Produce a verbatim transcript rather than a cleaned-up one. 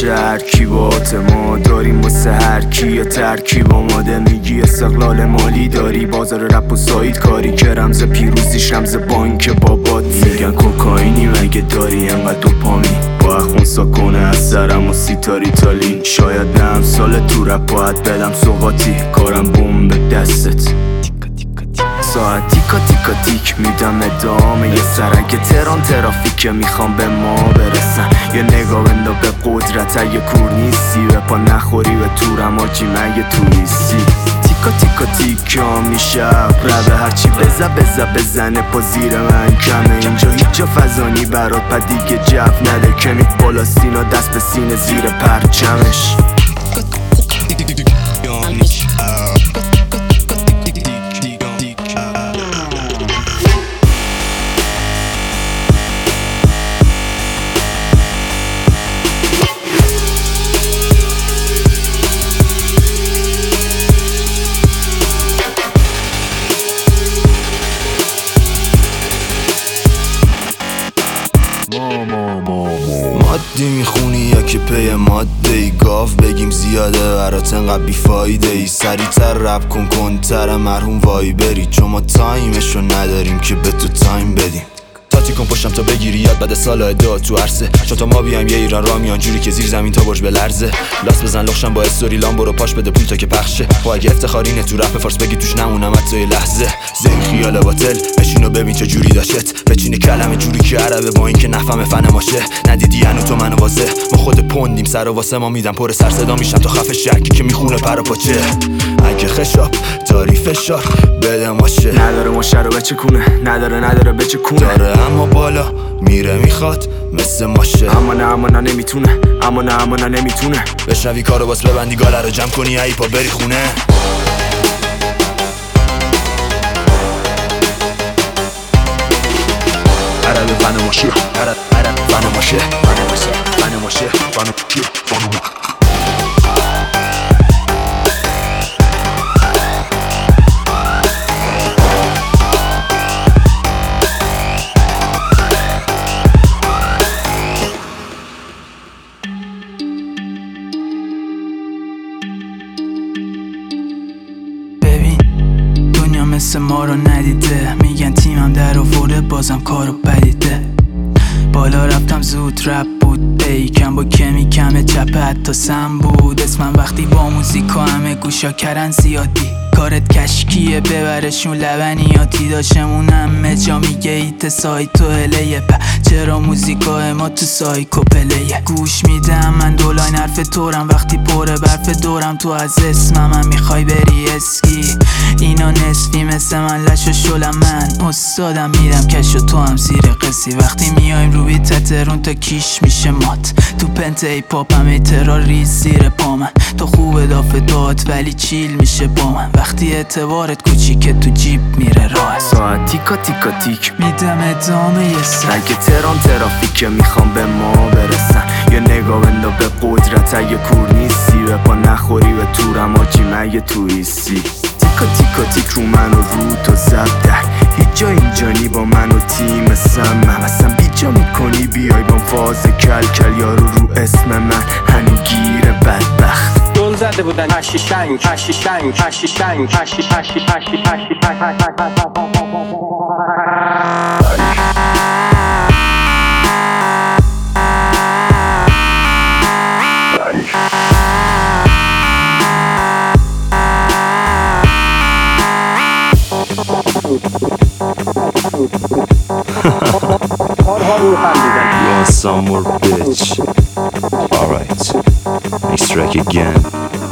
میشه هر کی با ما داریم واسه هر کی یه ترکیب آماده میگی استقلال مالی داری بازار رپ و سایت کاری که رمز پیروزیش رمز بانک بابات میگن کوکائینی مگه داری انقدر دوپامین با اخونسا کنه از سرم و سیتاری تالی شاید نه امسال تو رپ باید بدم سوقاتی کارم بوم به دستت ساعت تیکا تیکا تیک میدم ادامه یه سرک تران ترافیک میخوام به ما برسن یه نگاه بندا به قدرت اگه کور نیستی به پا نخوری به تورم آجی مگه توریستی تیکا تیکا تیکا میشه ربه هرچی بزه بزه بزنه پا زیر من کمه اینجا هیچ جا فضانی برات پا دیگه جف نده کمی بالا سینا دست به سینه زیر پرچمش مادی میخونی یا که پی ماده ای گاف بگیم زیاده برات انقدر بیفایده ای سریعتر رپ کن کنتر مرحوم وای بری چون ما تایمشو نداریم که به تو تایم بدیم تاتی کن پشتم تا بگیری یاد بعد سال ادعا تو عرصه چون تا ما بیایم یه ایران را میان جوری که زیر زمین تا برج به لرزه لاس بزن لخشم با استوری لام برو پاش بده پول تا که پخشه و اگه افتخارینه تو رپ فارس بگی توش نمونم حتی یه لحظه زین خیال باطل بشین و ببین چه جوری داشت بچینه کلمه جوری که عربه با این که نفهم فن ماشه ندیدی هنو تو منو واسه ما خود پوندیم سر و واسه ما میدم پر سر صدا میشم تا خفه شکی که میخونه پر و پاچه اگه خشاب داری فشار بده ماشه نداره ماشه رو بچه کنه نداره نداره بچه کنه داره اما بالا میره میخواد مثل ماشه اما نه اما نه نمیتونه اما نه اما نه نمیتونه بشنوی کارو باس ببندی گاله رو جمع کنی ای پا بری خونه عرب فن ماشه عرب عرب فن ماشه فن ماشه فن ماشه فن ماشه فن ماشه مثل ما رو ندیده میگن تیمم در آورده بازم کارو بدیده بالا رفتم زود رپ بود بیکم با کمی کمه چپه حتی سم بود اسمم وقتی با موزیکا همه گوشا کرن زیادی کارت کشکیه ببرشون لبنیاتی داشمون همه جا میگه ایت سایتو هلیه پ چرا موزیکای ما تو سایکو پلیه گوش میدم من دولاین حرف تورم وقتی پره برف دورم تو از اسمم من میخوای بری اسکی اینا نصفی مثل من لش و شلم من استادم میرم کش و تو هم زیر قصی وقتی میایم رو بی تترون تا کیش میشه مات تو پنت ای پاپ هم ایترا ریز زیر پا من تو خوب دافه داد ولی چیل میشه با من وقتی اعتبارت کوچیکه تو جیب میره راه ساعت تیکا تیکا تیک میدم ادامه یه سر اگه تران ترافیک میخوام به ما برسن یه نگاه بندا به قدرت اگه کور نیستی به پا نخوری به تورم آجی مگه تویستی تیکا تیکا تیک رو من و رو تو زب در هیچ جا اینجانی با من و تیم سمم اصلا بیجا میکنی بیای با فاز کل کل یارو رو اسم من هنو گیر بدبخت دل زده بودن هشی شنگ هشی شنگ هشی شنگ هشی هشی هشی هشی You want some more bitch? Alright, let's strike again.